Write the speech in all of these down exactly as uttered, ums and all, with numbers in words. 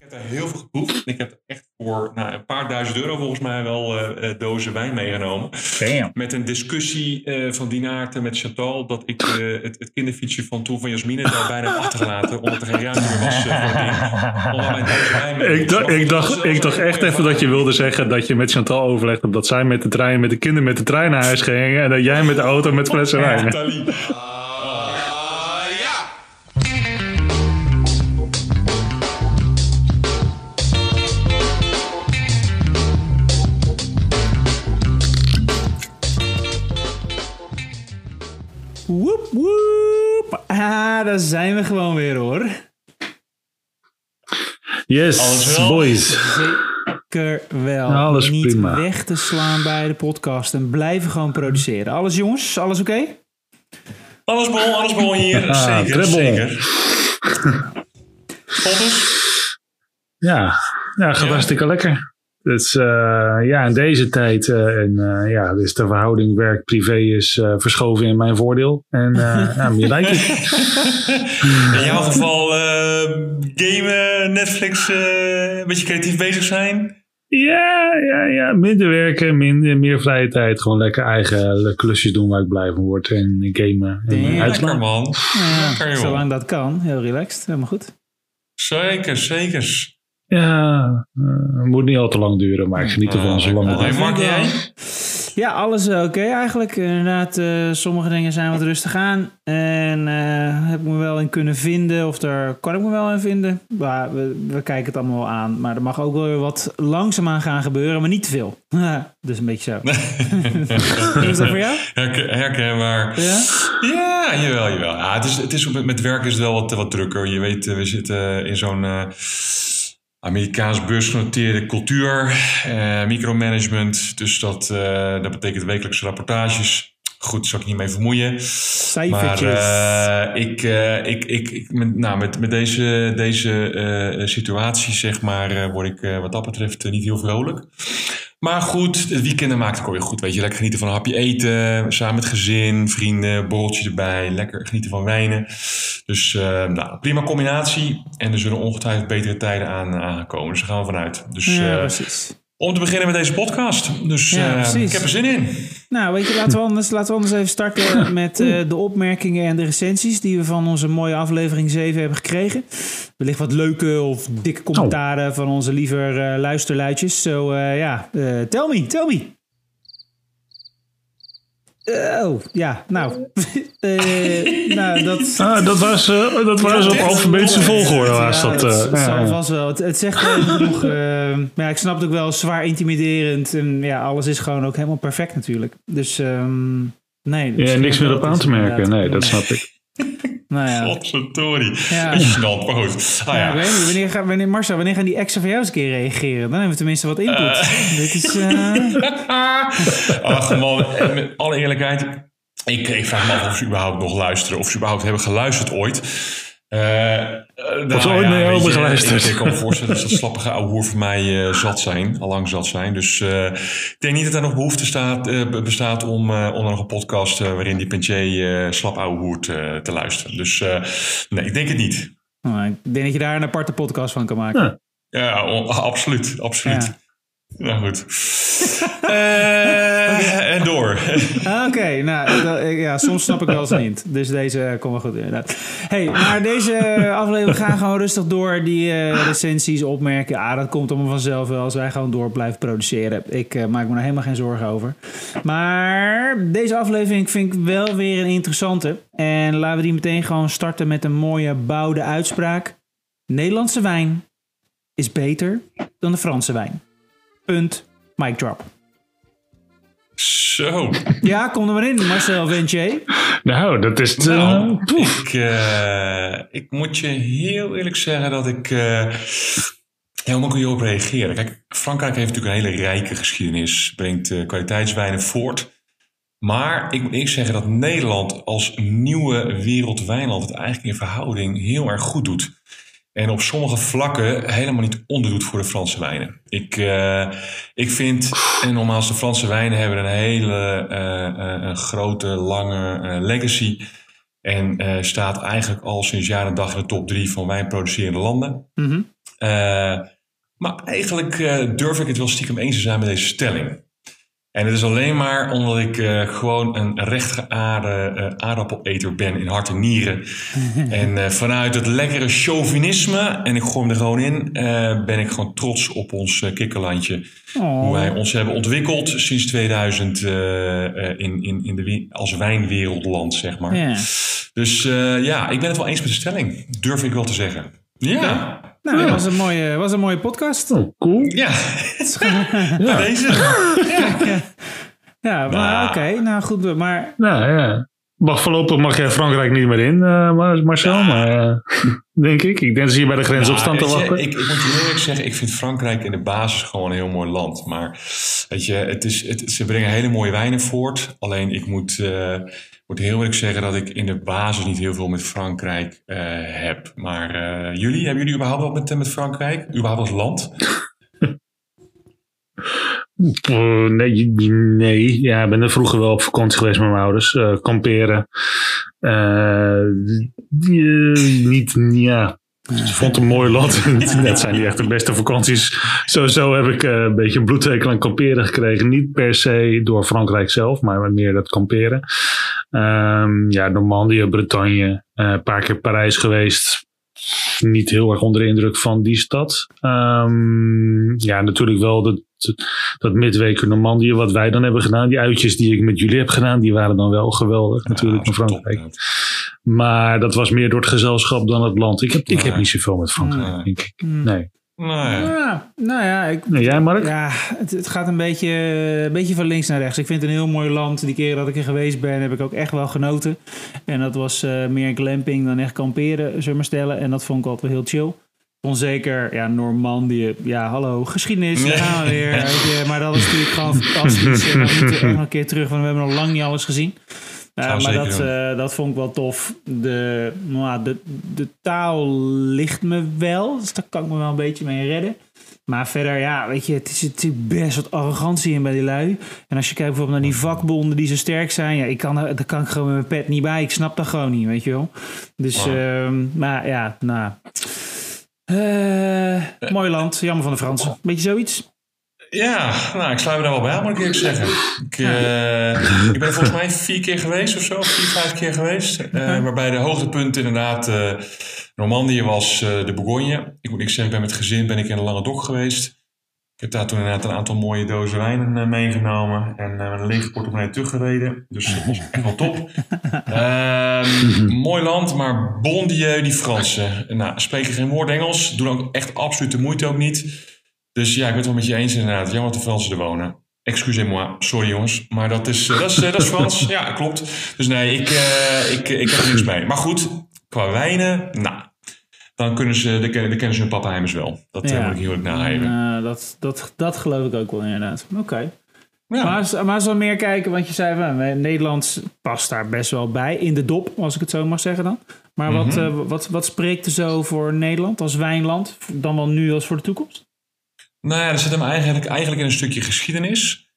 Ik heb daar heel veel geproefd. Ik heb echt voor nou, een paar duizend euro volgens mij wel uh, dozen wijn meegenomen. Damn. Met een discussie uh, van die naarten met Chantal. Dat ik uh, het, het kinderfietsje van toen van Jasmine daar bijna heb achtergelaten. Omdat er geen ruimte meer was uh, voor het ding. Omdat mijn dozen wijn mee ik, dacht, ik dacht, ik dacht echt even dat je wilde zeggen dat je met Chantal overlegd hebt. Dat zij met de trein, met de kinderen met de trein naar huis gingen. En dat jij met de auto met flessen wijn. Woep woep. Ah, daar zijn we gewoon weer hoor. Yes, boys. Zeker wel. Alles Niet prima. weg te slaan bij de podcast en blijven gewoon produceren. Alles jongens, alles oké? Okay? Alles bol, alles bol hier. Ah, zeker, treble. zeker. Foto's? Ja, ja, gaat Ja. hartstikke lekker. Dus uh, ja, in deze tijd uh, en uh, ja, dus de verhouding werk-privé is uh, verschoven in mijn voordeel. En uh, ja, meer lijkt het. In jouw geval uh, gamen, Netflix, uh, een beetje creatief bezig zijn? Ja, ja, ja, minder werken, minder, meer vrije tijd. Gewoon lekker eigen klusjes doen waar ik blij van word. En gamen. En Ja, lekker man. Ja, Lekker, joh. zolang dat kan, heel relaxed, helemaal goed. Zeker, zeker. Ja, uh, moet niet al te lang duren, maar ik geniet ervan zo lang Hey, mogelijk. Mark, jij? Ja, alles oké okay, eigenlijk. Inderdaad, uh, sommige dingen zijn wat rustig aan. En uh, heb ik me wel in kunnen vinden. Of daar kan ik me wel in vinden. Maar we, we kijken het allemaal wel aan. Maar er mag ook wel weer wat langzaamaan gaan gebeuren. Maar niet te veel. Dus een beetje zo. Is dat voor jou? Herken, herkenbaar. Ja? Ja, jawel, jawel. Ja, het is, het is, met werk is het wel wat, wat drukker. Je weet, we zitten in zo'n... Uh, Amerikaans beursgenoteerde cultuur, uh, micromanagement. Dus dat, uh, dat betekent wekelijkse rapportages. Goed, zal ik niet mee vermoeien. Cijfertjes. Maar uh, ik, uh, ik, ik, ik met, nou, met, met deze, deze uh, situatie, zeg maar, uh, word ik uh, wat dat betreft uh, niet heel vrolijk. Maar goed, het weekenden maakt het ook weer goed. Weet je, lekker genieten van een hapje eten. Samen met gezin, vrienden, borreltje erbij. Lekker genieten van wijnen. Dus uh, nou, prima combinatie. En er zullen ongetwijfeld betere tijden aan aankomen. Dus daar gaan we vanuit. Dus ja, uh, precies. Om te beginnen met deze podcast. Dus ja, uh, ik heb er zin in. Nou, weet je, laten we anders, laten we anders even starten met uh, de opmerkingen en de recensies die we van onze mooie aflevering zeven hebben gekregen. Wellicht wat leuke of dikke commentaren oh. van onze liever uh, luisterluidjes. Zo, uh, ja, uh, tell me, tell me. Uh, oh, ja, nou. uh, nou dat... Ah, dat was, uh, dat was ja, op alfabetische volgorde. Ja, was dat, uh, het, het ja. zal vast wel. Het, het zegt wel genoeg. Uh, ja, ik snap het ook wel, zwaar intimiderend. En ja, alles is gewoon ook helemaal perfect natuurlijk. Dus um, nee. Dus ja, niks meer op aan te merken. Nee, dat snap ik. Nou ja. Godverdorie. Ja. Beetje snel, maar goed. Ah, ja, ja. Ik weet niet, wanneer, gaan, wanneer, Marcel, wanneer gaan die extra van jou eens een keer reageren? Dan hebben we tenminste wat input. Uh. Dit is... Uh... Ach man, met alle eerlijkheid. Ik, ik vraag me af of ze überhaupt nog luisteren. Of ze überhaupt hebben geluisterd ooit. Uh, of nou, ze ooit ja, naar jou hebben geluisterd. Ik, ik kan me voorstellen dat dat slappige ouwe hoer voor mij uh, zat zijn. Allang zat zijn. Dus uh, ik denk niet dat er nog behoefte staat, uh, bestaat om, uh, om nog een podcast uh, waarin die Pentje uh, slap ouwe hoer te, te luisteren. Dus uh, nee, ik denk het niet. Oh, ik denk dat je daar een aparte podcast van kan maken. Ja, ja on, absoluut. absoluut. Ja. Nou goed. uh, okay. En door. Oké, okay, nou, dat, ja, soms snap ik wel eens niet. Dus deze komt wel goed inderdaad. Hey, maar deze aflevering gaan gewoon rustig door. Die uh, recensies, opmerken. Ah, dat komt allemaal vanzelf wel als wij gewoon door blijven produceren. Ik uh, maak me er helemaal geen zorgen over. Maar deze aflevering vind ik wel weer een interessante. En laten we die meteen gewoon starten met een mooie bouwde uitspraak. Nederlandse wijn is beter dan de Franse wijn. Punt. Mic drop. Zo. Ja, kom er maar in, Marcel Ventje. Nou, dat is... Te, nou, ik, uh, ik moet je heel eerlijk zeggen dat ik... Uh, ja, hoe moet ik hierop reageren? Kijk, Frankrijk heeft natuurlijk een hele rijke geschiedenis. Brengt uh, kwaliteitswijnen voort. Maar ik moet eerst zeggen dat Nederland als nieuwe wereldwijnland het eigenlijk in verhouding heel erg goed doet. En op sommige vlakken helemaal niet onderdoet voor de Franse wijnen. Ik, uh, ik vind, en nogmaals, de Franse wijnen hebben een hele uh, uh, een grote, lange uh, legacy. En uh, staat eigenlijk al sinds jaar en dag in de top drie van wijnproducerende landen. Mm-hmm. Uh, maar eigenlijk uh, durf ik het wel stiekem eens te zijn met deze stelling. En het is alleen maar omdat ik uh, gewoon een rechtgeaarde uh, aardappeleter ben in hart en nieren. En uh, vanuit het lekkere chauvinisme, en ik gooi hem er gewoon in, uh, ben ik gewoon trots op ons uh, kikkerlandje. Oh. Hoe wij ons hebben ontwikkeld sinds tweeduizend uh, uh, in, in, in de, als wijnwereldland, zeg maar. Yeah. Dus uh, ja, ik ben het wel eens met de stelling, durf ik wel te zeggen. Ja. Okay. Nou, dat ja. was een mooie, was een mooie podcast. Oh, cool. Ja. ja. Deze. Ja, ja. ja maar nou. oké. Okay, nou goed, maar... Nou ja. Mag voorlopig mag jij Frankrijk niet meer in, uh, Marcel. Ja. Maar uh, denk ik. Ik denk dat ze hier bij de grens nou, op stand te wachten. Ik, ik moet je eerlijk zeggen, ik vind Frankrijk in de basis gewoon een heel mooi land. Maar weet je, het is, het, ze brengen hele mooie wijnen voort. Alleen ik moet... Uh, moet heel eerlijk zeggen dat ik in de basis niet heel veel met Frankrijk uh, heb. Maar uh, jullie, hebben jullie überhaupt wat met, met Frankrijk? Überhaupt als land? uh, nee, nee, ja, ik ben er vroeger wel op vakantie geweest met mijn ouders. Uh, kamperen. Uh, uh, niet, ja... Ik vond het een mooi land. Dat zijn niet echt de beste vakanties. Sowieso heb ik uh, een beetje een bloedhekel aan kamperen gekregen. Niet per se door Frankrijk zelf, maar meer dat kamperen. Um, ja, Normandië, Bretagne. Uh, een paar keer Parijs geweest. Niet heel erg onder de indruk van die stad. Um, ja, natuurlijk wel dat, dat midweek Normandië wat wij dan hebben gedaan. Die uitjes die ik met jullie heb gedaan, die waren dan wel geweldig ja, natuurlijk in Frankrijk. Top, maar dat was meer door het gezelschap dan het land. Ik heb, ik heb niet zoveel met Frankrijk, nee. denk ik. Nee. Nee. Ja, nou ja, ik, nee, jij Mark? Ja, het, het gaat een beetje, een beetje van links naar rechts. Ik vind het een heel mooi land. Die keer dat ik er geweest ben, heb ik ook echt wel genoten. En dat was uh, meer glamping dan echt kamperen, zullen we maar stellen. En dat vond ik altijd wel heel chill. Onzeker, ja, Normandië. Ja, hallo, geschiedenis, daar gaan we weer. Weet je, maar dat is natuurlijk gewoon fantastisch. En dan moeten we echt nog een keer terug, want we hebben nog lang niet alles gezien. Uh, maar dat, uh, dat vond ik wel tof. De, nou, de, de taal ligt me wel. Dus daar kan ik me wel een beetje mee redden. Maar verder, ja, weet je, het is natuurlijk best wat arrogantie in bij die lui. En als je kijkt bijvoorbeeld naar die vakbonden die zo sterk zijn. Ja, ik kan, daar kan ik gewoon met mijn pet niet bij. Ik snap dat gewoon niet, weet je wel. Dus, wow. uh, maar ja, nou... Uh, mooi land, jammer van de Fransen. Beetje zoiets? Ja, nou, ik sluit me daar wel bij aan, moet ik eerlijk zeggen. Ik, uh, ik ben volgens mij vier keer geweest of zo, vier, vijf keer geweest. Uh, waarbij de hoogtepunt inderdaad uh, Normandië was uh, de Bourgogne. Ik moet niks zeggen, ben met gezin ben ik in de Languedoc geweest. Ik heb daar toen inderdaad een aantal mooie dozen wijnen uh, meegenomen. En uh, met een lege portemonnee teruggereden. Dus dat was echt wel top. Uh, mooi land, maar bon dieu die Fransen. Nou, spreken geen woord Engels. Doen ook echt absoluut de moeite ook niet. Dus ja, ik ben het wel met je eens inderdaad. Jammer dat de Fransen er wonen. Excusez-moi, sorry jongens. Maar dat is, uh, dat is, uh, dat is Frans. Ja, klopt. Dus nee, ik, uh, ik, ik heb er niks mee. Maar goed, qua wijnen, nou... Dan kunnen ze, de, de kennen ze hun pappenheimers wel. Dat ja. uh, moet ik heel erg nageven. Uh, dat, dat, dat geloof ik ook wel inderdaad. Oké. Okay. Ja. Maar, maar als we meer kijken, want je zei van Nederland past daar best wel bij. In de dop, als ik het zo mag zeggen dan. Maar mm-hmm. wat, uh, wat, wat spreekt er zo voor Nederland als wijnland? Dan wel nu als voor de toekomst? Nou ja, dat zit hem eigenlijk, eigenlijk in een stukje geschiedenis.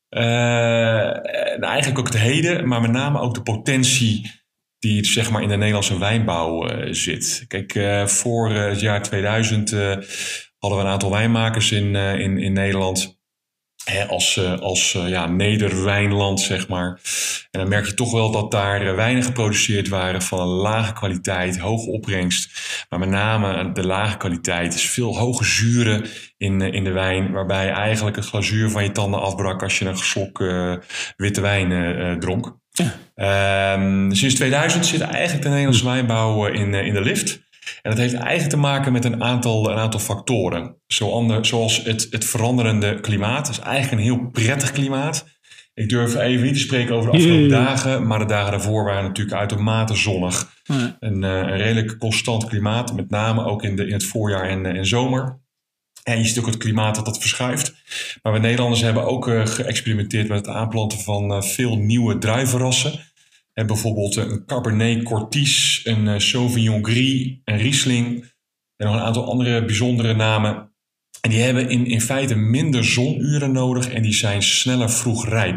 Uh, eigenlijk ook het heden, maar met name ook de potentie... die zeg maar in de Nederlandse wijnbouw uh, zit. Kijk, uh, voor uh, het jaar tweeduizend uh, hadden we een aantal wijnmakers in, uh, in, in Nederland. Hè, als uh, als uh, ja, nederwijnland, zeg maar. En dan merk je toch wel dat daar uh, wijnen geproduceerd waren van een lage kwaliteit, hoge opbrengst. Maar met name de lage kwaliteit is veel hoge zuren in, uh, in de wijn. Waarbij eigenlijk het glazuur van je tanden afbrak als je een slok uh, witte wijn uh, dronk. Ja. Um, sinds tweeduizend zit eigenlijk de Nederlandse wijnbouw in, in de lift. En dat heeft eigenlijk te maken met een aantal, een aantal factoren. Zo ander, zoals het, het veranderende klimaat. Het is eigenlijk een heel prettig klimaat. Ik durf even niet te spreken over de afgelopen yeah. dagen. Maar de dagen daarvoor waren natuurlijk uitermate zonnig. Ja. Een, een redelijk constant klimaat. Met name ook in, de, in het voorjaar en, en zomer. En je ziet ook het klimaat dat dat verschuift. Maar we Nederlanders hebben ook uh, geëxperimenteerd met het aanplanten van uh, veel nieuwe druivenrassen. En bijvoorbeeld een Cabernet Cortis, een uh, Sauvignon Gris, een Riesling. En nog een aantal andere bijzondere namen. En die hebben in, in feite minder zonuren nodig en die zijn sneller vroeg rijp.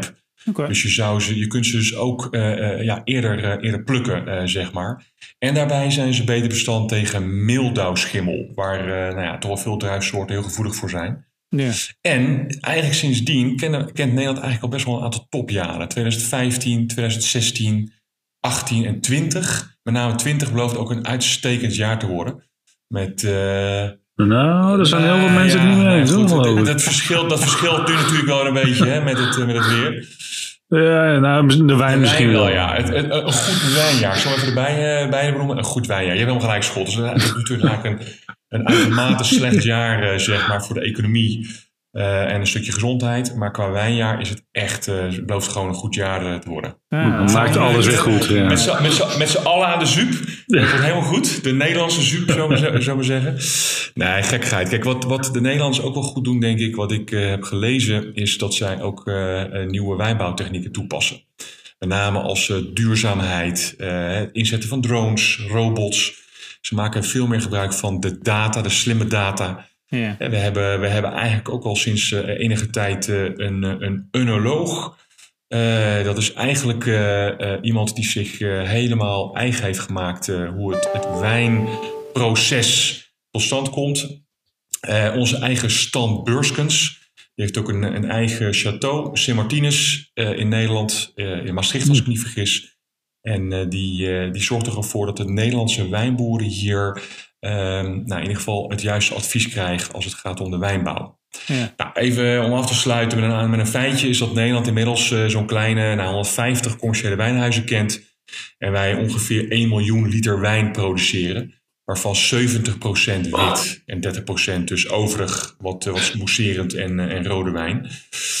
Okay. Dus je, zou ze, je kunt ze dus ook uh, uh, ja, eerder, uh, eerder plukken, uh, zeg maar. En daarbij zijn ze beter bestand tegen mildiouwschimmel. Waar uh, nou ja, toch wel veel druifsoorten heel gevoelig voor zijn. Ja. En eigenlijk sindsdien kent, kent Nederland eigenlijk al best wel een aantal topjaren. twintig vijftien, twintig zestien, achttien en twintig. Met name twintig belooft ook een uitstekend jaar te worden. Met... Uh, Nou, er zijn heel veel mensen ja, het niet mee eens. Goed, dat, dat, verschilt, dat verschilt nu natuurlijk wel een beetje hè, met, het, met het weer. Ja, nou, de wijn de misschien wijn wel. Ja. Het, het, een goed wijnjaar. Ik zal even erbij uh, bij benoemen. Een goed wijnjaar. Je hebt helemaal gelijk, Schot. Dus het is natuurlijk eigenlijk een, een uitermate slecht jaar uh, zeg maar, voor de economie uh, en een stukje gezondheid. Maar qua wijnjaar is het echt, uh, het belooft gewoon een goed jaar uh, te worden. Ja, dat maakt alles weer goed. Ja. Met z'n allen aan de zuip. Dat wordt helemaal goed. De Nederlandse zuip, zou ik maar zeggen. Nee, gekheid. Kijk, wat, wat de Nederlanders ook wel goed doen, denk ik, wat ik uh, heb gelezen, is dat zij ook uh, nieuwe wijnbouwtechnieken toepassen. Met name als uh, duurzaamheid, uh, het inzetten van drones, robots. Ze maken veel meer gebruik van de data, de slimme data. Ja. We, hebben, we hebben eigenlijk ook al sinds uh, enige tijd uh, een, een œnoloog. Uh, dat is eigenlijk uh, uh, iemand die zich uh, helemaal eigen heeft gemaakt uh, hoe het, het wijnproces tot stand komt. Uh, onze eigen Stan Beurskens, die heeft ook een, een eigen château, Sint-Martinus uh, in Nederland, uh, in Maastricht als ik niet vergis. En uh, die, uh, die zorgt ervoor dat de Nederlandse wijnboeren hier uh, nou, in ieder geval het juiste advies krijgen als het gaat om de wijnbouw. Ja. Nou, even om af te sluiten met een, met een feitje is dat Nederland inmiddels uh, zo'n kleine nou, honderdvijftig commerciële wijnhuizen kent. En wij ongeveer één miljoen liter wijn produceren. Waarvan zeventig procent wit en dertig procent dus overig wat, wat mousserend en, en rode wijn.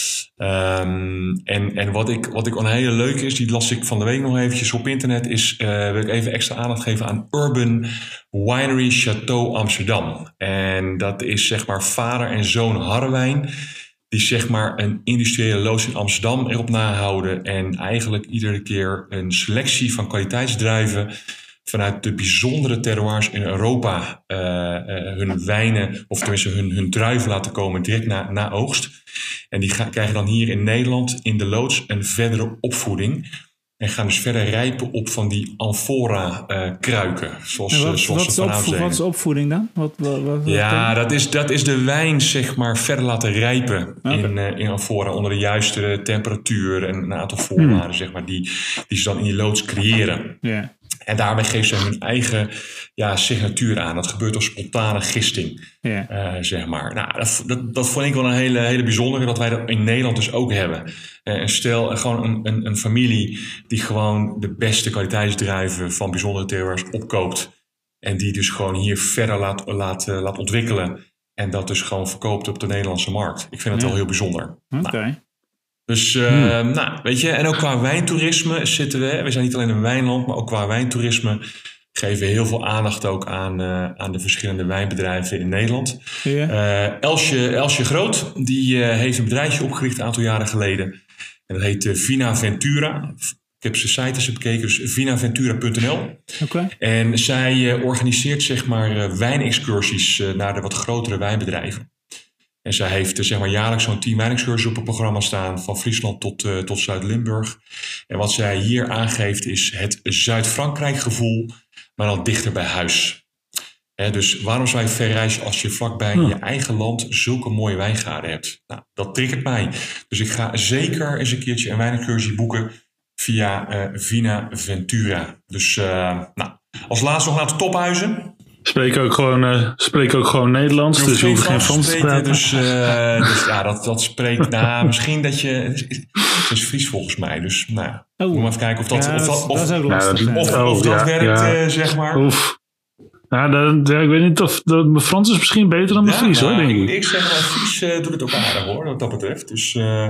Um, en en wat, ik, wat ik een hele leuke is, die las ik van de week nog eventjes op internet, is uh, wil ik even extra aandacht geven aan Urban Winery Château Amsterdam. En dat is zeg maar vader en zoon Harrewijn, die zeg maar een industriële loods in Amsterdam erop nahouden en eigenlijk iedere keer een selectie van kwaliteitsdruiven vanuit de bijzondere terroirs in Europa uh, uh, hun wijnen, of tenminste hun, hun druiven laten komen direct na, na oogst. En die ga, krijgen dan hier in Nederland in de loods een verdere opvoeding. En gaan dus verder rijpen op van die amfora-kruiken. Uh, zoals, wat, zoals wat, ze van opvo- wat is opvoeding dan? Wat, wat, wat, ja, dat is, dat is de wijn zeg maar verder laten rijpen okay. in, uh, in amfora. Onder de juiste temperatuur en een aantal voorwaarden hmm. zeg maar, die, die ze dan in die loods creëren. Yeah. En daarbij geven ze hun eigen ja, signatuur aan. Dat gebeurt door spontane gisting, yeah. uh, zeg maar. Nou, dat, dat, dat vond ik wel een hele, hele bijzondere, dat wij dat in Nederland dus ook hebben. Uh, een stel, uh, gewoon een, een, een familie die gewoon de beste kwaliteitsdruiven van bijzondere terroirs opkoopt. En die dus gewoon hier verder laat, laat, uh, laat ontwikkelen. En dat dus gewoon verkoopt op de Nederlandse markt. Ik vind het yeah. wel heel bijzonder. Oké. Okay. Nou, Dus, uh, hmm. nou, weet je, en ook qua wijntoerisme zitten we, we zijn niet alleen een wijnland, maar ook qua wijntoerisme geven we heel veel aandacht ook aan, uh, aan de verschillende wijnbedrijven in Nederland. Yeah. Uh, Elsje, Elsje Groot, die uh, heeft een bedrijfje opgericht een aantal jaren geleden. En dat heet uh, Vina Ventura. Ik heb zijn site eens bekeken, dus vina ventura punt n l. Okay. En zij uh, organiseert zeg maar uh, wijnexcursies uh, naar de wat grotere wijnbedrijven. En zij heeft zeg maar, jaarlijks zo'n tien wijnexcursies op het programma staan. Van Friesland tot, uh, tot Zuid-Limburg. En wat zij hier aangeeft is het Zuid-Frankrijk gevoel. Maar dan dichter bij huis. He, dus waarom zou je verreizen als je vlakbij in je eigen land zulke mooie wijngaarden hebt? Nou, dat triggert mij. Dus ik ga zeker eens een keertje een wijnexcursie boeken via uh, Vina Ventura. Dus uh, nou, als laatste nog naar de Tophuizen. Spreek ook gewoon, uh, spreek ook gewoon Nederlands, dus je hoeft geen Frans te praten. Dus, uh, dus ja, dat, dat spreekt... Nou, misschien dat je... Het is Fries volgens mij, dus nou... Oh. Moet maar even kijken of dat... Ja, of dat, of, dat is ook lastig. Ja, of, of, of dat ja, werkt, ja. Uh, zeg maar. Oef. Ja, dat, ja, ik weet niet of... Dat, mijn Frans is misschien beter dan mijn ja, Fries, nou, hoor, denk ik. Ik zeg maar, Fries uh, doet het ook aardig, hoor, wat dat betreft. Dus... Uh,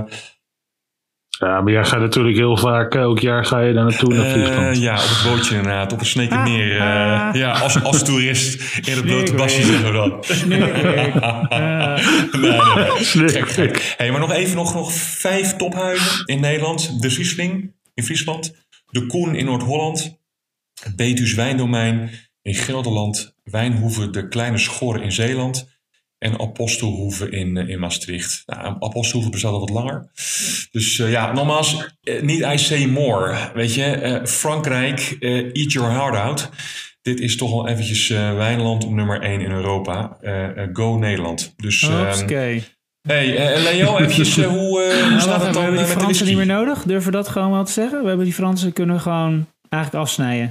Ja, maar jij gaat natuurlijk heel vaak, elk jaar ga je daar naartoe naar Friesland. Uh, ja, op het bootje inderdaad, op het Sneekermeer. Uh, ja, als, als toerist in het blote basje zeggen we dan. Sneeuwweek. nee, nee, nee. Gek, gek. Hey, maar nog even, nog, nog vijf tophuizen in Nederland. De Riesling in Friesland. De Koen in Noord-Holland. Het Betuws Wijndomein in Gelderland. Wijnhoeve de Kleine Schorre in Zeeland. en Apostelhoeve in, uh, in Maastricht. Nou, Apostelhoeve bestaat al wat langer. Dus uh, ja, nogmaals, uh, niet I say more. Weet je, uh, Frankrijk, uh, eat your heart out. Dit is toch wel eventjes uh, wijnland nummer één in Europa. Uh, uh, go Nederland. Dus, um, Oké. Hey, uh, Leo, eventjes, uh, hoe, uh, hoe Nou, staat het dan hebben we uh, die met de Fransen whisky? niet meer nodig? Durven we dat gewoon wel te zeggen? We hebben die Fransen kunnen we gewoon eigenlijk afsnijden.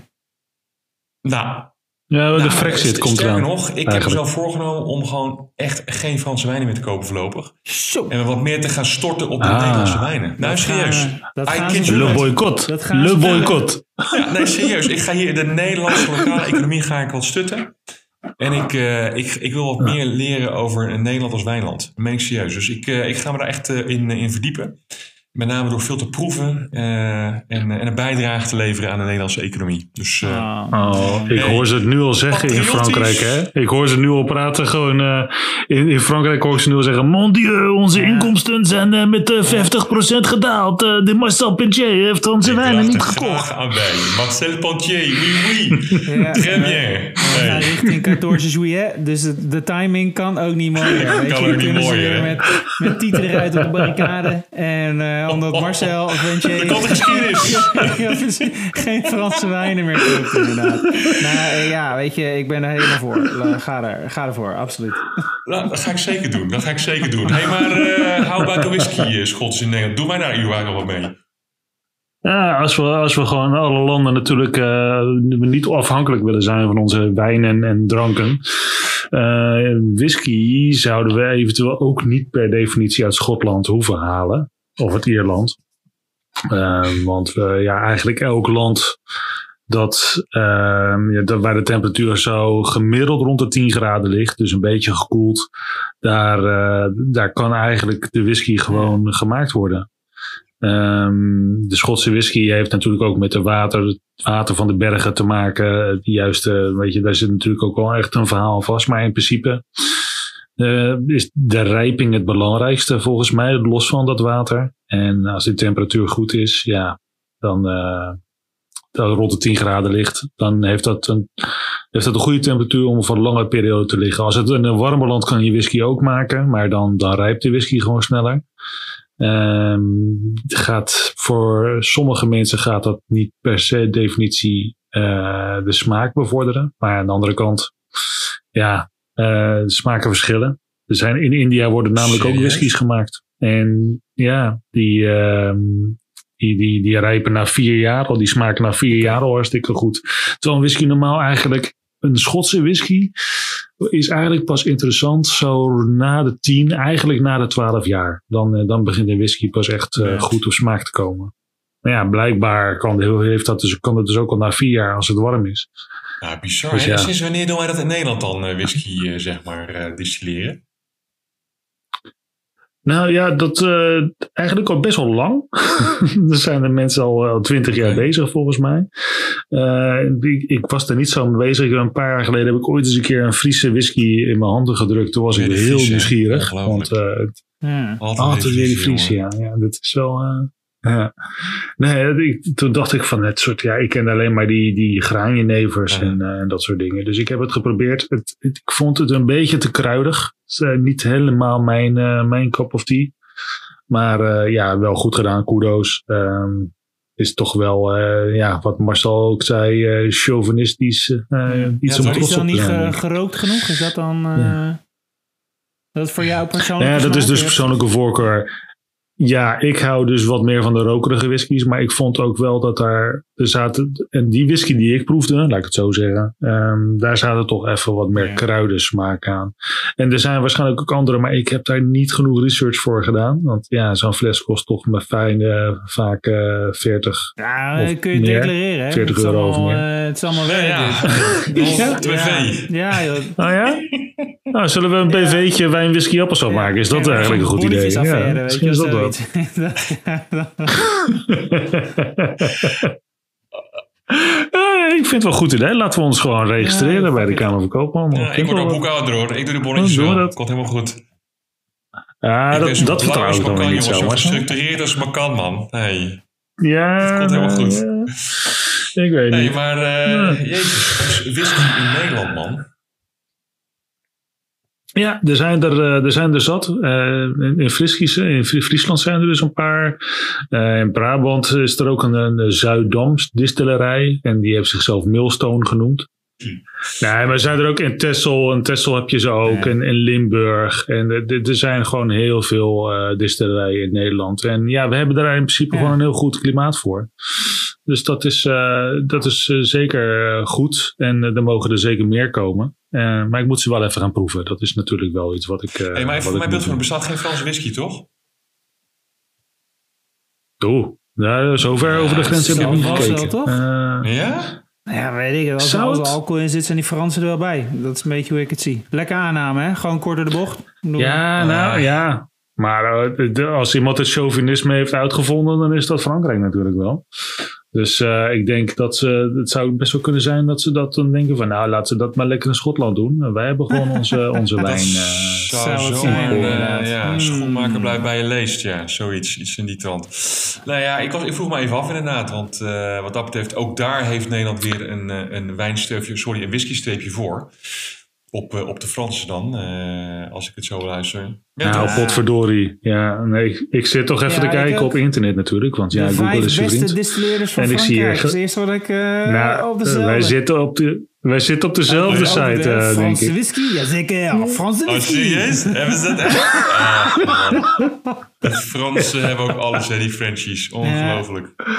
Nou, Ja, de nou, Brexit st- komt sterker eraan. nog, ik heb mezelf voorgenomen om gewoon echt geen Franse wijnen meer te kopen voorlopig. Zo. En wat meer te gaan storten op de Ah. Nederlandse wijnen. Nou, Dat serieus. gaan- dat I gaan kid ze you doen. Le not. boycott. Dat gaan Le ze doen. boycott. Ja, nee, serieus. Ik ga hier de Nederlandse lokale economie ga ik wat stutten. En ik, uh, ik, ik wil wat meer leren over Nederland als wijnland. Dat meen ik serieus. Dus ik, uh, ik ga me daar echt uh, in, in verdiepen. Met name door veel te proeven uh, en, en een bijdrage te leveren aan de Nederlandse economie. Dus uh, Oh. Oh, ik Hey, hoor ze het nu al zeggen in patriotisch. Frankrijk, hè? Ik hoor ze nu al praten, gewoon uh, in, in Frankrijk hoor ik ze nu al zeggen, mon dieu, onze Ja. inkomsten zijn uh, met uh, vijftig procent gedaald. Uh, de Marcel Pentier heeft onze ik wijnen draag niet er gekocht. graag aan bij. Marcel Pontier, oui, oui. Ja, Très we- bien. We gaan Hey. richting veertien juillet, dus de, de timing kan ook niet mooier. Weet Kan je, ook niet kunnen ze mooier, weer hè? met, met tieten uit op de barricade. En uh, omdat Marcel of Ventje... Er komt een geschiedenis. Ja, precies. Geen Franse wijnen meer koopt, inderdaad. Nou uh, ja, weet je, ik ben er helemaal voor. La- Ga, er, ga ervoor, absoluut. Nou, dat ga ik zeker doen. Dat ga ik zeker doen. Hé, hey, maar uh, how about the whisky, uh, Schots in Nederland? Doe mij daar hier nog wat mee. Ja, als we, als we gewoon alle landen natuurlijk uh, niet afhankelijk willen zijn van onze wijnen en dranken. Uh, whisky zouden we eventueel ook niet per definitie uit Schotland hoeven halen. Of uit Ierland. Uh, want we, ja, eigenlijk elk land dat, uh, ja, dat waar de temperatuur zo gemiddeld rond de tien graden ligt, dus een beetje gekoeld, daar, uh, daar kan eigenlijk de whisky gewoon gemaakt worden. Um, de Schotse whisky heeft natuurlijk ook met de water, het water van de bergen te maken. Juist, uh, weet je, daar zit natuurlijk ook wel echt een verhaal vast. Maar in principe uh, is de rijping het belangrijkste volgens mij, los van dat water. En als de temperatuur goed is, ja, dan, uh, dan rond de tien graden ligt, dan heeft dat een, heeft dat een goede temperatuur om voor een lange periode te liggen. Als het in een warmer land kan je whisky ook maken, maar dan, dan rijpt de whisky gewoon sneller. Um, gaat voor sommige mensen gaat dat niet per se definitie uh, de smaak bevorderen. Maar aan de andere kant, ja, uh, de smaken verschillen. Er zijn, in India worden namelijk ook whiskies gemaakt. En ja, die, uh, die, die, die rijpen na vier jaar al. Die smaken na vier jaar al hartstikke goed. Terwijl een whisky normaal eigenlijk, een Schotse whisky is eigenlijk pas interessant zo na de tien, eigenlijk na de twaalf jaar. Dan, dan begint de whisky pas echt uh, ja. goed op smaak te komen. Maar ja, blijkbaar kan, heeft dat dus, kan het dus ook al na vier jaar als het warm is. Nou, bizar. Dus ja. Ja. Sinds wanneer doen wij dat in Nederland dan, uh, whisky, uh, zeg maar, uh, distilleren? Nou ja, dat uh, eigenlijk al best wel lang. Er zijn de mensen al twintig jaar okay. bezig volgens mij. Uh, ik, ik was er niet zo mee bezig. Een paar jaar geleden heb ik ooit eens een keer een Friese whisky in mijn handen gedrukt. Toen was ja, ik heel Friese, nieuwsgierig. Want uh, ja. altijd, altijd weer die Friese, ja. ja. Dat is wel... Uh, ja. Nee, ik, toen dacht ik van het soort, ja, ik ken alleen maar die, die graanjenevers ja. en, uh, en dat soort dingen. Dus ik heb het geprobeerd. Het, het, ik vond het een beetje te kruidig. Het is uh, niet helemaal mijn, uh, mijn cup of tea. Maar uh, ja, wel goed gedaan, kudos. Um, is toch wel, uh, ja, wat Marcel ook zei, uh, chauvinistisch. Uh, ja. Iets ja, om is trots dat op te niet zijn. ge, gerookt genoeg? Is dat dan... Uh, ja. Dat is voor jou persoonlijk? Ja, dat is dus persoonlijke voorkeur. Ja, ik hou dus wat meer van de rokerige whiskies. Maar ik vond ook wel dat daar... Er zaten, en die whisky die ik proefde, laat ik het zo zeggen. Um, daar zaten toch even wat meer ja. kruidensmaak aan. En er zijn waarschijnlijk ook andere. Maar ik heb daar niet genoeg research voor gedaan. Want ja, zo'n fles kost toch maar fijn uh, vaak uh, veertig. Ja, kun je meer, declareren. Hè? veertig euro of meer. Uh, het is allemaal werk. Ja, ja. B V. Ja, joh. Oh ja? Nou, zullen we een B V'tje ja. wijn, whisky, appelsap ja. maken? Is dat ja, eigenlijk een goed idee? Ja, misschien is dat wel. Uh, ik vind het wel een goed idee. Laten we ons gewoon registreren ja, bij de Kamer van Koopman. Ja, ik word ook boekhouder hoor. Ik doe de bonnetjes oh, wel. Dat komt helemaal goed. Ja, ik dat, dat vertrouw ik dan weer niet zo. Zo gestructureerd als maar kan, man. Hey. Ja. Dat komt helemaal goed. Ja. Ik weet nee, niet. Maar, uh, ja. jezus. Whisky in Nederland, man. Ja, er zijn er, uh, er, zijn er zat. Uh, in, in, Friskies, in Friesland zijn er dus een paar. Uh, in Brabant is er ook een, een Zuidams distillerij. En die heeft zichzelf Millstone genoemd. Nee, maar er zijn er ook in Texel. In Texel heb je ze ook. Ja. En in Limburg. En er, er zijn gewoon heel veel uh, distillerijen in Nederland. En ja, we hebben daar in principe ja. gewoon een heel goed klimaat voor. Dus dat is, uh, dat is uh, zeker uh, goed. En uh, er mogen er zeker meer komen. Uh, maar ik moet ze wel even gaan proeven. Dat is natuurlijk wel iets wat ik... Uh, hey, maar even voor mijn beeld van er bestaat geen Franse whisky, toch? Oeh, nou, zover ja, over de grens heb ik niet gekeken. Wel, toch? Uh, ja? Nou ja, weet ik. Als er alcohol in zit, zijn die Fransen er wel bij. Dat is een beetje hoe ik het zie. Lekker aanname, hè? Gewoon kort door de bocht. Ja, uh, nou ja. Maar uh, als iemand het chauvinisme heeft uitgevonden, dan is dat Frankrijk natuurlijk wel. Dus uh, ik denk dat ze, het zou best wel kunnen zijn dat ze dat dan denken van, nou, laten ze dat maar lekker in Schotland doen. Wij hebben gewoon onze, onze wijn. Dat uh, zou zo zijn, uh, ja, mm. schoenmaker blijft bij je leest, ja, zoiets, iets in die trant. Nou ja, ik, was, ik vroeg me even af inderdaad, want uh, wat dat betreft, ook daar heeft Nederland weer een, een wijnstreepje, sorry, een whisky-streepje voor. Op, uh, op de Fransen dan, uh, als ik het zo luister. Ja, nou, potverdorie. Ja, nee, ik, ik zit toch even ja, te kijken op internet natuurlijk. Want ja, Google is je vriend. De beste distilleerders van en Frankrijk. Ik zie dat is eerst wat ik uh, nou, op dezelfde... Wij zitten op, de, wij zitten op dezelfde oh, site, de uh, denk Franse ik. whisky? Jazeker, ja, Franse whisky. Oh, serieus? Hebben ze dat echt? Ah, de Fransen hebben ook alles, hè, die Frenchies. Ongelooflijk. Ja.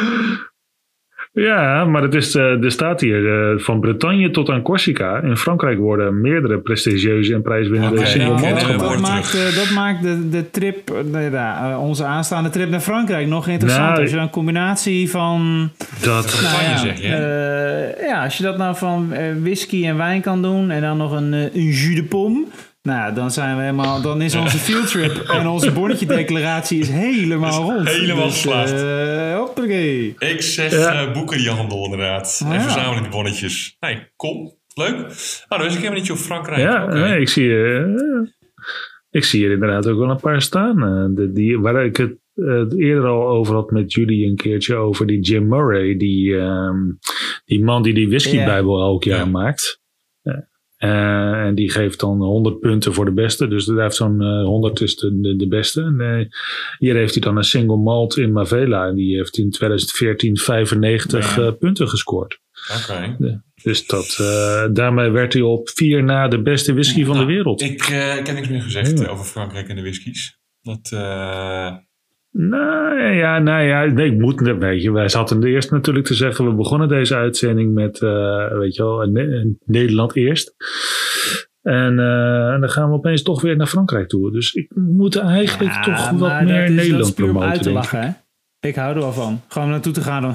Ja, maar het is, uh, er staat hier uh, van Bretagne tot aan Corsica. In Frankrijk worden meerdere prestigieuze en prijswinnende okay, single malts gemaakt. Dat maakt, uh, dat maakt de, de trip, uh, uh, onze aanstaande trip naar Frankrijk nog interessanter. Nou, als je een combinatie van... Dat nou, kan ja, je zeggen, ja. Uh, ja, als je dat nou van uh, whisky en wijn kan doen en dan nog een, uh, een jus de pomme... Nou, dan zijn we helemaal, dan is onze fieldtrip en onze bonnetje-declaratie is helemaal is rond. Helemaal dus, geslaagd. Uh, hoppakee. Ik zeg ja. uh, boeken die handel inderdaad. Oh, en ja. verzamelen die bonnetjes. Nee, kom. Leuk. Nou, dan is ik helemaal niet op Frankrijk. Ja, okay. nee, ik zie, uh, ik zie hier inderdaad ook wel een paar staan. Uh, de, die, waar ik het uh, eerder al over had met jullie een keertje over die Jim Murray. Die, um, die man die die whiskybijbel elk jaar ja. maakt. Uh, Uh, en die geeft dan honderd punten voor de beste. Dus hij heeft zo'n uh, honderd is de, de, de beste. En, uh, hier heeft hij dan een single malt in Mavela. En die heeft in twintig veertien vijfennegentig ja. uh, punten gescoord. Oké. Okay. De, dus dat, uh, daarmee werd hij op vier na de beste whisky ja, van nou, de wereld. Ik, uh, ik heb niks meer gezegd ja. over Frankrijk en de whiskies. Dat... Uh... Nou ja, nou ja, nee, ik moet, weet je, wij zaten eerst natuurlijk te zeggen, we begonnen deze uitzending met, uh, weet je wel, Nederland eerst. En, uh, en dan gaan we opeens toch weer naar Frankrijk toe. Dus ik moet eigenlijk ja, toch wat meer is, Nederland promoten. Uit te lachen, hè? Ik hou er wel van. Gewoon naartoe te gaan dan.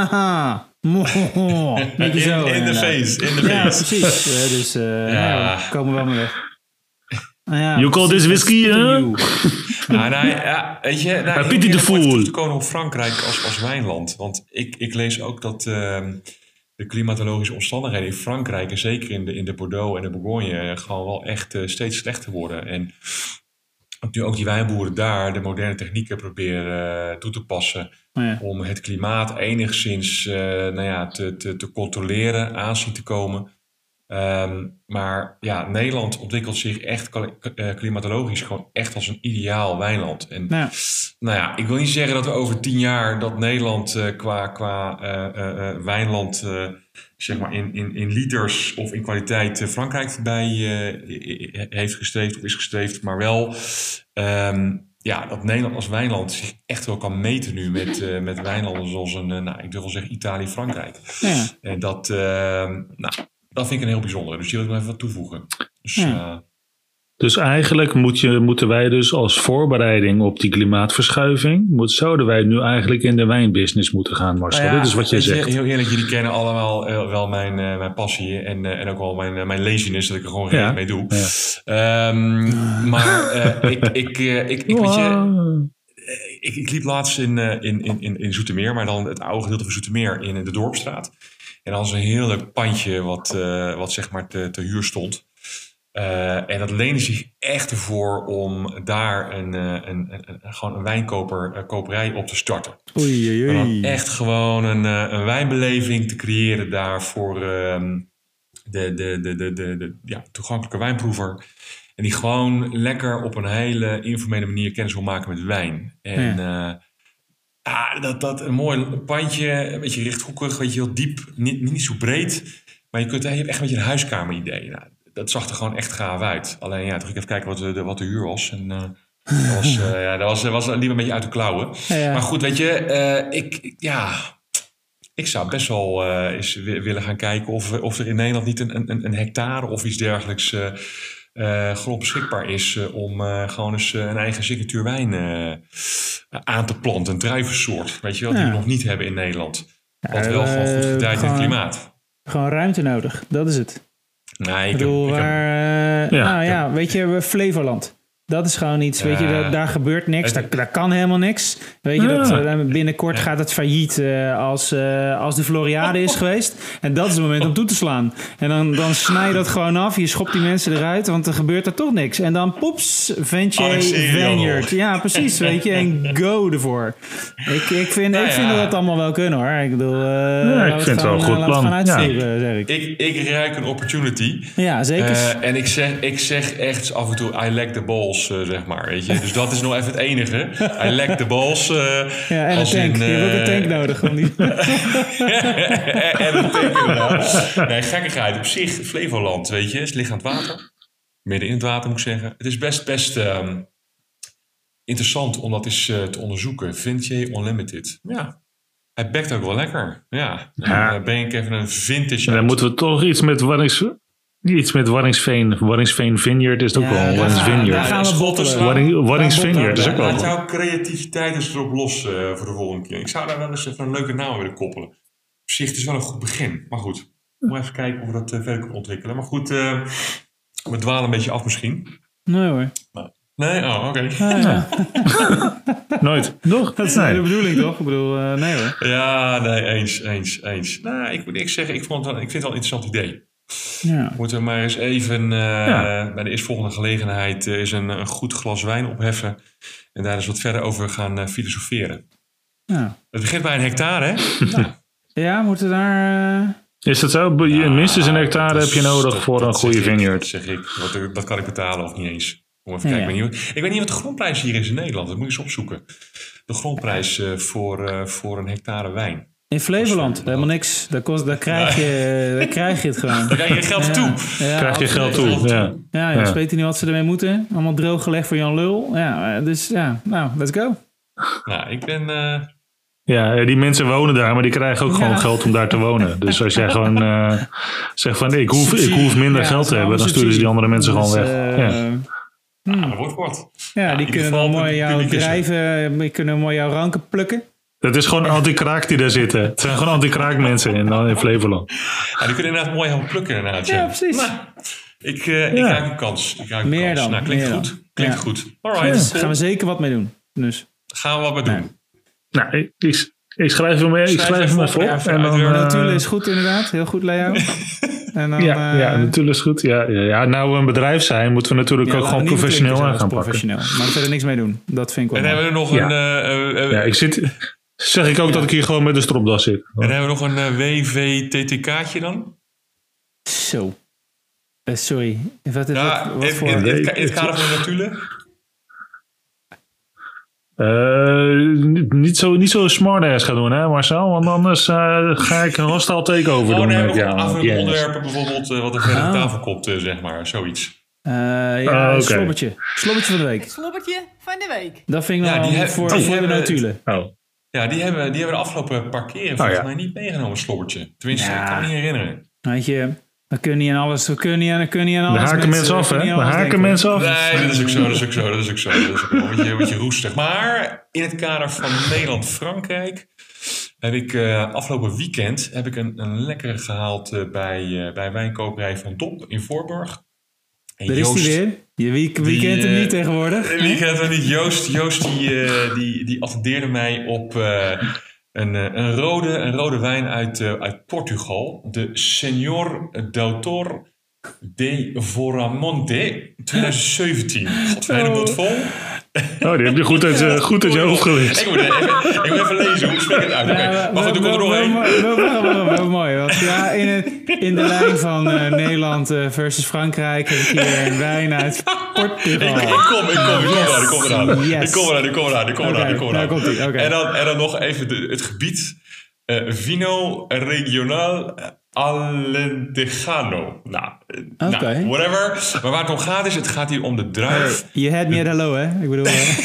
in, zo, in de face, in de face. Ja, precies. Uh, dus uh, ja. Ja, komen we wel maar weg. Ja, you call this whisky, hè? Nou, nou, ja, weet je, nou, ik de terug te komen op Frankrijk als, als wijnland. Want ik, ik lees ook dat uh, de klimatologische omstandigheden in Frankrijk, en zeker in de, in de Bordeaux en de Bourgogne, gewoon wel echt uh, steeds slechter worden. En nu ook die wijnboeren daar de moderne technieken proberen uh, toe te passen oh ja. om het klimaat enigszins uh, nou ja, te, te, te controleren, aanzien te komen. Um, maar ja, Nederland ontwikkelt zich echt klimatologisch gewoon echt als een ideaal wijnland. En ja. nou ja, ik wil niet zeggen dat we over tien jaar dat Nederland uh, qua, qua uh, uh, uh, wijnland, uh, zeg maar in, in, in liters of in kwaliteit uh, Frankrijk voorbij uh, heeft gestreefd of is gestreefd, maar wel um, ja, dat Nederland als wijnland zich echt wel kan meten nu met, uh, met wijnlanden zoals een, uh, nou, ik wil wel zeggen Italië, Frankrijk. Ja. En dat, uh, nou. Dat vind ik een heel bijzondere. Dus die wil ik nog even wat toevoegen. Dus, ja. uh... dus eigenlijk moet je, moeten wij dus als voorbereiding op die klimaatverschuiving, moet, zouden wij nu eigenlijk in de wijnbusiness moeten gaan, Marcel. Ja, dit is wat jij zegt. Heel eerlijk, jullie kennen allemaal uh, wel mijn, uh, mijn passie en, uh, en ook wel mijn, uh, mijn laziness, dat ik er gewoon geen ja. mee doe. Ja. Um, maar uh, ik, ik, uh, ik, ik weet je... Ik, ik liep laatst in, uh, in, in, in Zoetermeer, maar dan het oude gedeelte van Zoetermeer in de Dorpstraat. En dan was een heel leuk pandje wat, uh, wat zeg maar te, te huur stond. Uh, en dat leende zich echt ervoor om daar een, een, een, een, gewoon een wijnkoper, een koperij op te starten. Oei, oei, oei. En dan echt gewoon een, een wijnbeleving te creëren daar voor um, de, de, de, de, de, de ja, toegankelijke wijnproever. En die gewoon lekker op een hele informele manier kennis wil maken met wijn. En ja. Uh, ah, dat, dat een mooi pandje, een beetje rechthoekig, weet je, heel diep, niet, niet zo breed. Maar je, kunt, je hebt echt een beetje een huiskamer idee. Nou, dat zag er gewoon echt gaaf uit. Alleen ja, toen ik even kijken wat de, wat de huur was. En uh, dat was, uh, ja, dat was, was liever een beetje uit de klauwen. Ja, ja. Maar goed, weet je, uh, ik, ik, ja, ik zou best wel uh, eens willen gaan kijken of, of er in Nederland niet een, een, een hectare of iets dergelijks uh, uh, grond beschikbaar is uh, om uh, gewoon eens uh, een eigen signatuurwijn uh, aan te planten. Een druivensoort, weet je wel, die ja. we nog niet hebben in Nederland. Wat ja, wel uh, gewoon goed gedijt in het klimaat. Gewoon ruimte nodig, dat is het. Nee, ik, ik bedoel, heb, ik waar, heb, uh, ja, nou ja, weet je, Flevoland. Dat is gewoon iets, ja, weet je, daar, daar gebeurt niks, daar, daar kan helemaal niks. Weet je, dat, uh, binnenkort gaat het failliet uh, als, uh, als de Floriade is geweest. En dat is het moment om toe te slaan. En dan, dan snij je dat gewoon af, je schopt die mensen eruit, want er gebeurt er toch niks. En dan poeps, Ventje Vineyard. Ja, precies, weet je, en go ervoor. Ik, ik vind, nou, ik vind ja. dat dat allemaal wel kunnen, hoor. Ik bedoel, uh, ja, ik vind het wel een goed plan. Gaan uitsturen, ja. zeg ik. Ik, ik ruik een opportunity. Ja, zeker. Uh, en ik zeg, ik zeg echt af en toe, I like the balls. Uh, zeg maar, weet je. Dus dat is nog even het enige. I lack the balls. Uh, ja, en een tank. In, uh, je hebt ook een tank nodig. Om die... en een tank inderdaad. Nee, gekkigheid. Op zich, Flevoland, weet je. Het ligt aan het water. Midden in het water, moet ik zeggen. Het is best, best um, interessant om dat eens uh, te onderzoeken. Vintage Unlimited. Ja. Hij bekt ook wel lekker. Ja. ja. Dan ben ik even een vintage. En dan moeten we toch iets met wat is... Iets met Waddinxveen. Waddinxveen Vineyard is het ook ja, wel. Waddings Vineyard. Daar gaan we bottelen. Wadding, Waddings Vineyard is ook wel. Laat jouw creativiteit eens erop los uh, voor de volgende keer. Ik zou daar wel eens even een leuke naam willen koppelen. Op zich is wel een goed begin. Maar goed, moet even kijken of we dat uh, verder kunnen ontwikkelen. Maar goed, uh, we dwalen een beetje af misschien. Nee hoor. Nee? Oh, oké. Okay. Ah, ja. Nooit. Nog? Dat is nee. de bedoeling toch? Ik bedoel, uh, nee hoor. Ja, nee, eens, eens, eens. Nou, ik moet niks zeggen. Ik, vond het wel, ik vind het wel een interessant idee. Ja. Moeten we maar eens even uh, ja. bij de eerstvolgende gelegenheid uh, eens een, een goed glas wijn opheffen. En daar eens wat verder over gaan uh, filosoferen. Ja. Het begint bij een hectare, hè? Nou. Ja, moeten daar... Uh... Is dat zo? Ja, minstens een hectare heb je nodig dat, voor dat, een goede vineyard. Dat zeg ik. Wat, dat kan ik betalen of niet eens. Om even ja, kijken. Ja. Ik, weet niet, ik weet niet wat de grondprijs hier is in Nederland. Dat moet je eens opzoeken. De grondprijs uh, voor, uh, voor een hectare wijn. In Flevoland, helemaal niks. Daar, kost, daar, krijg je, daar krijg je het gewoon. Daar krijg je geld toe. Ja, ja, krijg je geld toe, ja. Ja, ja, ja. Weet je niet wat ze ermee moeten. Allemaal droog gelegd voor Jan Lul. Ja, dus ja, nou, let's go. Nou, ik ben... Uh... Ja, die mensen wonen daar, maar die krijgen ook ja. gewoon geld om daar te wonen. Dus als jij gewoon uh, zegt van, ik hoef, ik hoef minder ja, geld te hebben, dan sturen ze die andere mensen dus, gewoon weg. Uh, ja. Hmm. Ah, dat wordt wat. Ja, die ja, kunnen dan mooi jouw drijven, die kunnen mooi jouw ranken plukken. Dat is gewoon anti-kraak die daar zitten. Het zijn gewoon anti-kraak mensen in, in Flevoland. Ja, die kunnen inderdaad mooi helpen plukken inderdaad. Ja, ja precies. Nou, ik, uh, ik ja. raak een kans. Ik raak een meer kans. dan. Nou, klinkt meer goed. Dan. Klinkt ja. goed. Alright. Ja, daar gaan we zeker wat mee doen. Dus. Gaan we wat mee doen. Nee. Nou, ik, ik, ik schrijf hem, ik schrijf hem even op. En dan, uh, Notulen is goed inderdaad. Heel goed layout. En dan, ja, uh, ja, Notulen is goed. Ja, ja, ja, nou we een bedrijf zijn, moeten we natuurlijk ja, ook gewoon professioneel aan gaan professioneel. pakken. Maar er verder niks mee doen. Dat vind ik wel. En hebben we nog ja. een... Uh, uh, ja, ik zit... Zeg ik ook ja. dat ik hier gewoon met de stropdas zit. En dan hebben we nog een uh, W V T T K'tje dan? Zo. Uh, sorry. Wat, ja, wat, wat in, voor... In, in, in, in het kader van de Notulen? Uh, niet, zo, niet zo smart-ass gaan doen, hè Marcel? Want anders uh, ga ik een hostile takeover oh, doen. Nee, met jou. Af en toe onderwerpen bijvoorbeeld uh, wat er verder oh. op tafel komt, uh, zeg maar. Zoiets. Uh, ja, uh, okay. slobbertje. Slobbertje van de week. Slobbertje van de week. Dat vind ik ja, nou die voor, die voor de Notulen. Oh. Ja, die hebben, die hebben de afgelopen paar keren volgens oh, ja. mij niet meegenomen, slobbertje. Tenminste, ja. ik kan me niet herinneren. Weet je, we kunnen niet aan alles, we kunnen niet aan, we kunnen niet aan alles. We haken mensen af, hè? We haken mensen af. Nee, dat is ook zo, dat is ook zo, dat is ook zo. Dat is ook een beetje, een beetje roestig. Maar in het kader van Nederland-Frankrijk heb ik uh, afgelopen weekend heb ik een, een lekkere gehaald uh, bij, uh, bij wijnkoperij Van Dop in Voorburg. En Daar Joost, is hij weer. Je, wie, wie die, kent hem niet tegenwoordig? Wie kent hem niet? Joost, Joost die, uh, die, die attendeerde mij op uh, een, een, rode, een rode wijn uit, uh, uit Portugal. De Senhor Doutor de Voramonte twintig zeventien. God, fijne mond vol. Oh, die heb je goed uit, uh, goed uit je hoofd geleerd. Ik moet even, ik moet even lezen, hoe spreek ik het uit? Oké, okay. Maar goed, ik kom er nog heen. Wel mooi, want ja, in, het, in de lijn van uh, Nederland uh, versus Frankrijk heb ik hier een wijn uit Portugal. Ik, ik kom, ik kom, ik kom eraan, ik kom eraan. Yes. Ik kom eraan, ik kom eraan, ik kom eraan, ik kom eraan. Okay, nou, okay. En, dan, en dan nog even de, het gebied. Uh, Vino Regional Alentejano. Nou, okay. nou, whatever. Maar waar het om gaat is, het gaat hier om de druif. Hey, je had meer hallo, hè? Ik bedoel...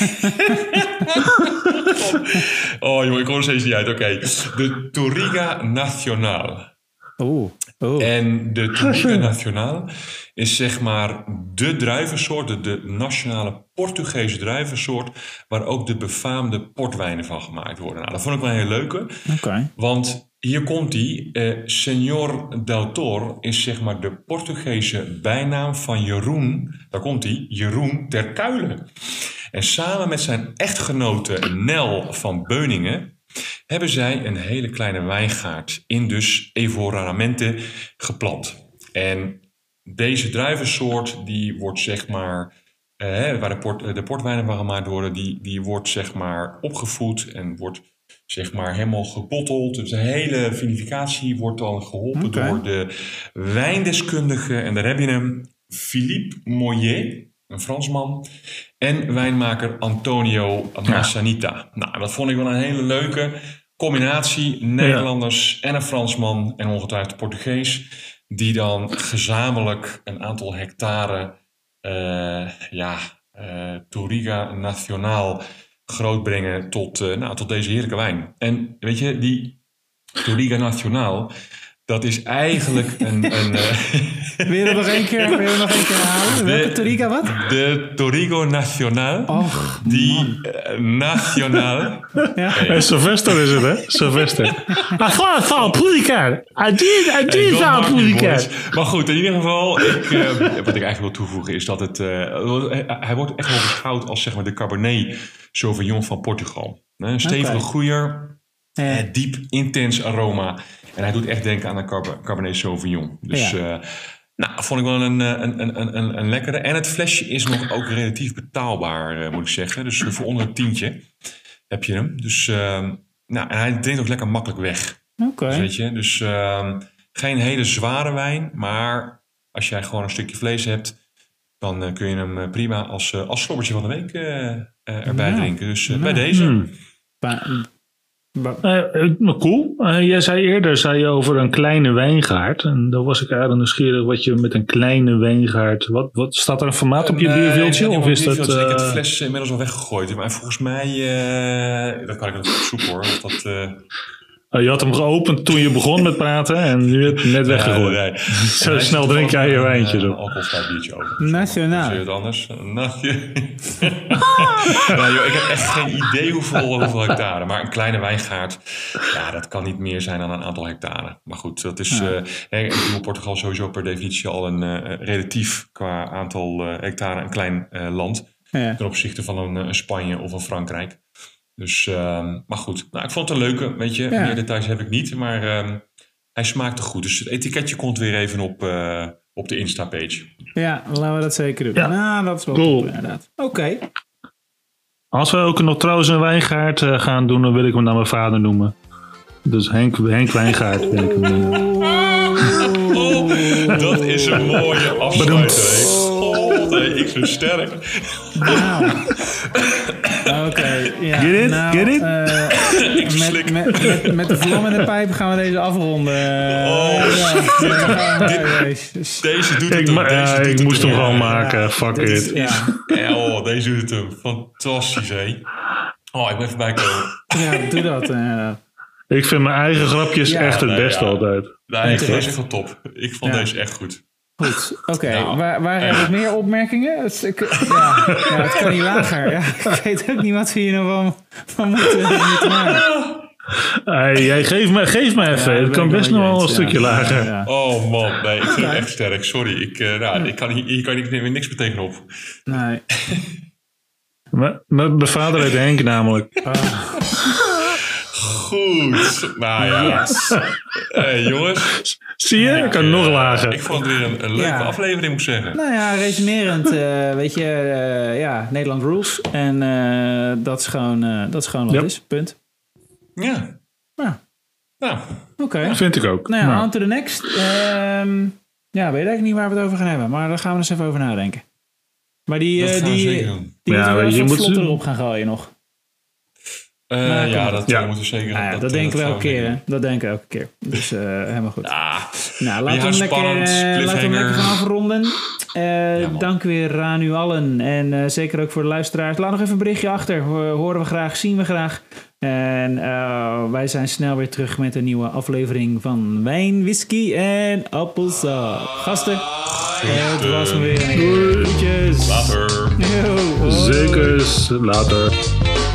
oh, joh, ik kom er steeds niet uit. Oké. Okay. De Touriga Nacional. Oeh. Oh. En de Touriga Nacional is zeg maar de druivensoort, de, de nationale Portugese druivensoort, waar ook de befaamde portwijnen van gemaakt worden. Nou, dat vond ik wel een hele leuke. Okay. Want hier komt die, uh, Senhor Doutor is zeg maar de Portugese bijnaam van Jeroen, daar komt die, Jeroen ter Kuilen. En samen met zijn echtgenote Nel van Beuningen hebben zij een hele kleine wijngaard in dus Evoramante geplant. En deze druivensoort, die wordt zeg maar, eh, waar de, port, de portwijnen van gemaakt worden, die, die wordt zeg maar opgevoed en wordt zeg maar helemaal gebotteld. Dus de hele vinificatie wordt dan geholpen okay. door de wijndeskundige, en daar heb je hem, Philippe Moyer, een Fransman, en wijnmaker Antonio Massanita. Ja. Nou, dat vond ik wel een hele leuke combinatie. Nederlanders ja. en een Fransman en ongetwijfeld Portugees, die dan gezamenlijk een aantal hectare uh, ja, uh, Touriga Nacional grootbrengen tot, uh, nou, tot deze heerlijke wijn. En weet je, die Touriga Nacional, dat is eigenlijk een... een uh, wil je dat nog één keer, wil je nog één keer halen? Welke Touriga wat? De Touriga Nacional. Och, die uh, Nacional. Ja. Hey, Sylvester is het, hè? Sylvester. I thought I found Touriga. I did, I did found Touriga. Maar goed, in ieder geval, ik, uh, wat ik eigenlijk wil toevoegen is dat het... Uh, hij wordt echt wel beschouwd als zeg maar de Cabernet Sauvignon van Portugal. Een stevige okay. groeier, uh, diep, intens aroma. En hij doet echt denken aan een Cabernet Sauvignon. Dus ja. uh, nou, vond ik wel een, een, een, een, een lekkere. En het flesje is nog ook relatief betaalbaar, uh, moet ik zeggen. Dus voor onder een tientje heb je hem. Dus, uh, nou, en hij drinkt ook lekker makkelijk weg. Oké. Okay. Dus, weet je, dus uh, geen hele zware wijn. Maar als jij gewoon een stukje vlees hebt, dan uh, kun je hem prima als, uh, als slobbertje van de week uh, uh, erbij ja. drinken. Dus uh, ja. bij deze... Hmm. Ba- Uh, cool. Uh, jij zei eerder zei je over een kleine wijngaard. En daar was ik eigenlijk nieuwsgierig wat je met een kleine wijngaard... Wat, wat, staat er een formaat op je uh, bierveeltje? Nee, of is dat, uh... Ik heb de fles inmiddels al weggegooid. Maar volgens mij... Uh, dat kan ik nog opzoeken hoor. Want dat... Uh... Oh, je had hem geopend toen je begon met praten en nu heb je het net weggegooid. Nee, nee. Zo snel drink jij je wijntje. Een, een alcoholvrij biertje over. Nationaal. Zie je het anders? Nationaal. nou, joh, ik heb echt geen idee hoeveel, hoeveel hectare. Maar een kleine wijngaard, ja, dat kan niet meer zijn dan een aantal hectare. Maar goed, dat is... Ja. Uh, in Portugal sowieso per definitie al een uh, relatief qua aantal uh, hectare een klein uh, land. Ja. Ten opzichte van een, een Spanje of een Frankrijk. Dus, um, maar goed. Nou, ik vond het een leuke, weet je. Ja. Meer details heb ik niet, maar um, hij smaakte goed. Dus het etiketje komt weer even op, uh, op de Insta-page. Ja, laten we dat zeker doen. Ja. Nou, dat is wel cool. Goed, inderdaad. Oké. Okay. Als we ook nog trouwens een wijngaard uh, gaan doen, dan wil ik hem naar mijn vader noemen. Dus Henk, Henk Wijngaard wil ik hem noemen. Oh, dat is een mooie afsluiter. Oh, nee, ik ben sterk. Nou. Oké, okay, ja. Get it? Nou, Get it? Uh, met, met, met, met de vlam in de pijp gaan we deze afronden. Oh, ja, ja, dit, deze doet het ik, hem. Ma- deze ja, doet ik het moest hem. hem gewoon ja, maken. Ja, Fuck it. Is, ja. Oh, deze doet het hem. Fantastisch, hé. Oh, ik ben even bijkomen. Ja, doe dat. Uh. Ik vind mijn eigen grapjes ja, echt het nee, beste ja. altijd. Nee, ik vond deze echt wel top. Ik vond ja. deze echt goed. Goed, oké. Okay. Nou, waar waar hebben we meer opmerkingen? Het, ik, ja, ja, het kan niet lager. Ja, ik weet ook niet wat we hier nog van, van moeten, moeten maken. Hey, jij geef me, geef me even. Ja, het kan best nog wel een ja. stukje lager. Ja, ja. Oh man, nee, ik vind het echt sterk. Sorry, ik, uh, nou, ik kan hier, hier kan ik niks meer tegenop. Nee. Mijn vader heet Henk namelijk. Oh. Goed. Nou ja. Yes. Hey, jongens. Zie je? Ik kan nog lager. Ik vond het weer een, een leuke Ja. aflevering, moet ik zeggen. Nou ja, resumerend, uh, weet je, uh, ja, Nederland rules. En uh, dat is gewoon, uh, dat is gewoon wat Yep. het is, punt. Ja. Ja. Nou. Oké. Okay. Vind ik ook. Nou ja, nou. on to the next. Um, ja, weet eigenlijk niet waar we het over gaan hebben. Maar daar gaan we eens even over nadenken. Maar die, Dat uh, gaan we die, zeker doen. die Ja, moeten we je even moet- vlotter op gaan gooien nog. Uh, Nou, ja, kom. dat Ja. uh, moeten we zeker. Nou ja, dat, dat denken we dat elke gaan keer, zeker hè? Dat denken we elke keer. Dus uh, helemaal goed. Ah, Nou, je laten we, hem houdt lekker, spannend, uh, laten we hem cliffhanger. lekker gaan afronden. Uh, Ja, man. dank weer aan u allen. En uh, zeker ook voor de luisteraars. Laat nog even een berichtje achter. Ho- Horen we graag, zien we graag. En uh, wij zijn snel weer terug met een nieuwe aflevering van Wijn, Whisky en Appelsap. Gasten, het was me weer een eer. Groetjes. Later. Yo, hoi. Zeker. Later.